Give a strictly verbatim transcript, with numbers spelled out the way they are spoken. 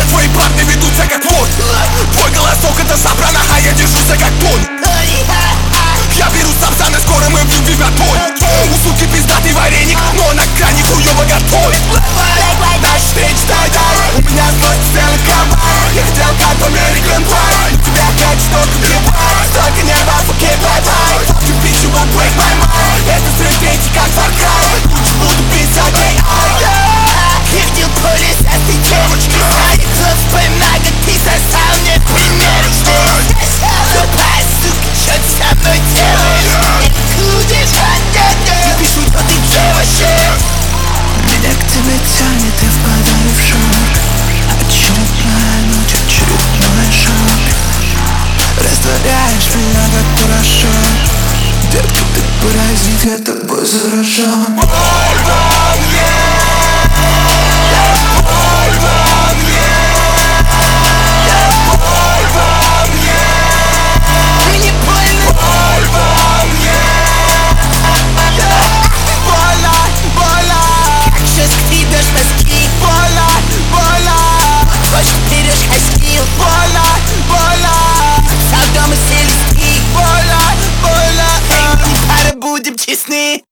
Все твои парни ведутся как вон. Твой голосок это сопрано, а я держуся как тон. Я беру самса, скоро мы в любви готовы. У суки пиздатый вареник, но на кране хуёво готовит. Наш встреч дай-дай. У меня злость целый комар. Я хотел как в American Pie. Тебя хочу только въебать. Столько нервов, окей, бай-бай. Fuck you bitch, you gon' break my mind. Это срыв третий, как Far Cry. Лучше буду писать эй ай. Я видел поле с этой девочки. Знаю, кто вспоминает, как ты сосал мне примерочный. Тупая сука, чё ты со мной делаешь? Куда я пишу, что ты где вообще? Меня к тебе тянет, я впадаю в шок. Очередная ночь, очередной шок. Растворяешь меня как порошок. Детка, ты паразит, я тобой заражен. Боль во мне, боль во мне, боль во мне, Мне больно, боль во мне. больно, больно. Как сейчас скрипишь носки? Больно, больно, Хочешь берешь хаскил? больно, больно, Сам дома сели стик. больно, больно. Эй, мы не пара, будем честны.